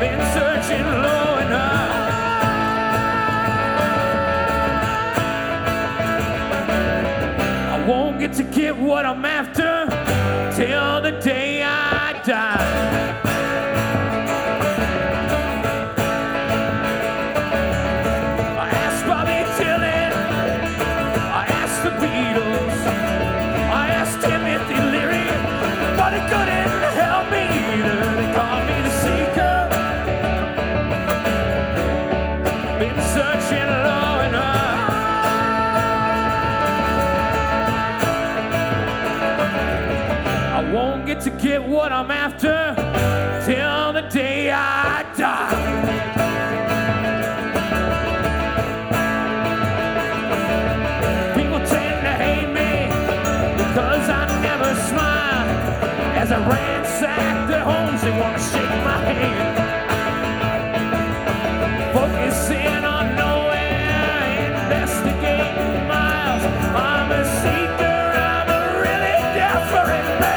been searching low and high. I won't get to get what I'm after till the day I die. I asked Bobby Dylan, I asked the Beatles, I asked Timothy Leary, but he couldn't help me either. They called me the seeker, been searching low and high. I won't get to get what I'm after till the day I die. People tend to hate me because I never smile. As I ransack their homes, they want to shake my hand. Focusing on nowhere, investigating miles. I'm a seeker, I'm a really desperate man.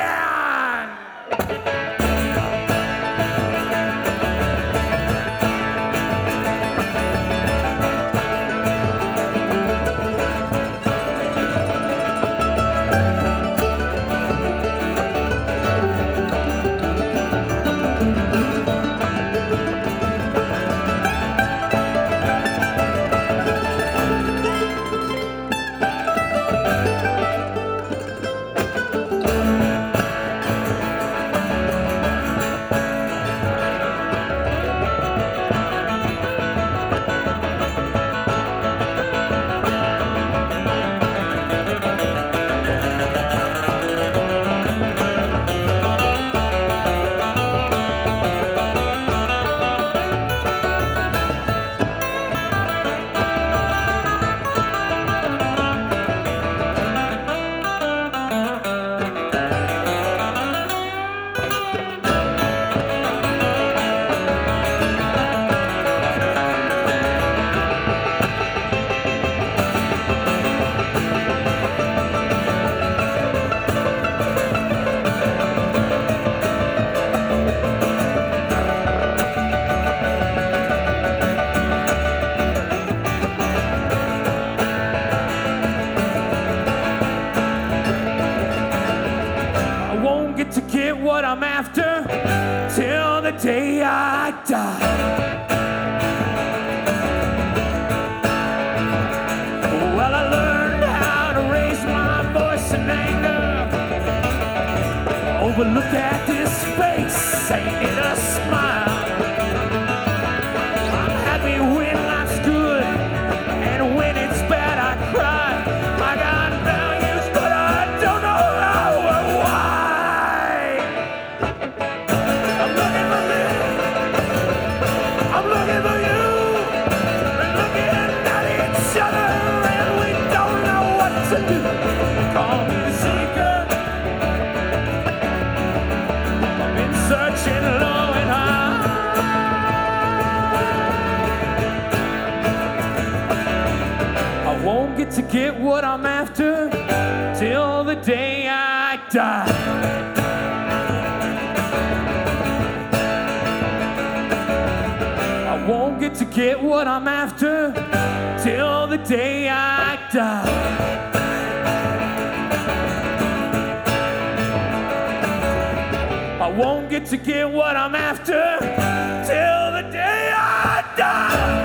To get what I'm after till the day I die. Well, I learned how to raise my voice in anger. Oh, but look at this face, ain't it a smile? I'm happy when life's good, and when it's bad I cry. I got values, but I don't know how or why. I'm looking for me. I'm looking for you. We're looking at each other and we don't know what to do. Call me the seeker. I've been searching low and high. I won't get to get what I'm after till the day I die. I won't get to get what I'm after till the day I die. I won't get to get what I'm after till the day I die.